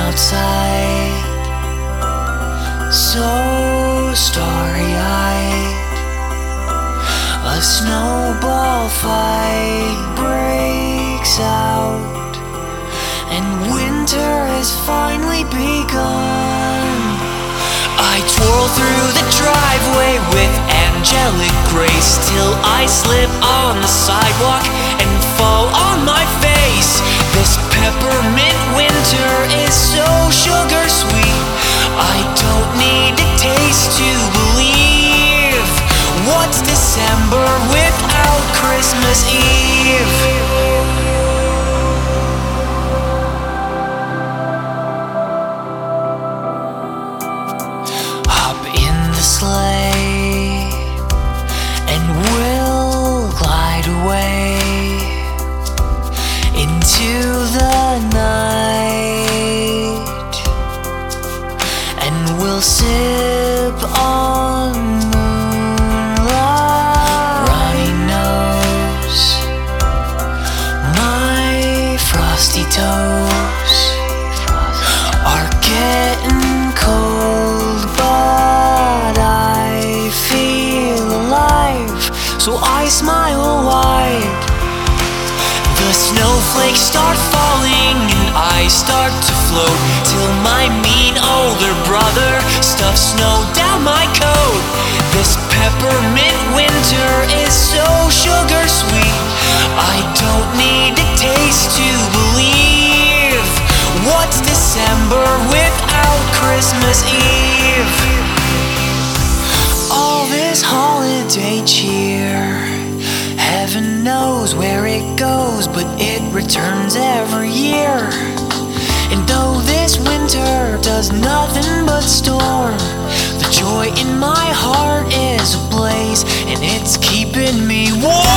outside, so starry-eyed. A snowball fight breaks out, and winter has finally begun. I twirl through the driveway with angelic grace till I slip on the sidewalk and fall on my face. This peppermint winter is so sugar sweet, I don't need to taste to believe. What's December without Christmas Eve? Sleigh, and we'll glide away into the night, and we'll sip on moonlight. Runny nose, my frosty toes are getting cold, but I feel alive, so I smile wide. The snowflakes start falling and I start to float, till my mean older brother stuffs snow down my coat. This peppermint winter is so sugar sweet, I don't need to taste to believe. What's December without Christmas Eve? All this holiday cheer, heaven knows where it goes, but it returns every year. And though this winter does nothing but storm, the joy in my heart is ablaze, and it's keeping me warm.